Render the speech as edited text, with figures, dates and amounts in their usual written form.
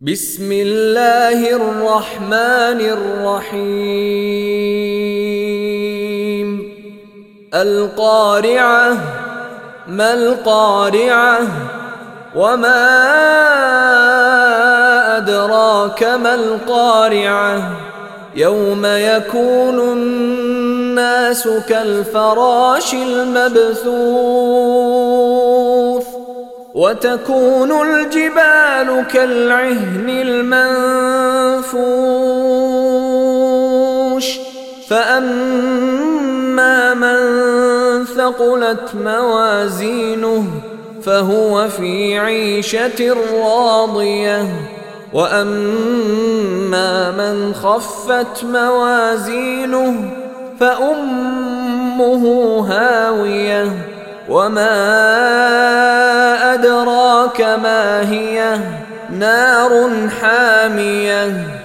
بسم الله الرحمن الرحيم القارعة ما القارعة وما أدراك ما القارعة يوم يكون الناس كالفراش المبثوث وتكون الجبال كالعهن المنفوش فأما من ثقلت موازينه فهو في عيشة راضية وأما من خفت موازينه فأمه هاوية وما أدراك ما هي نار حامية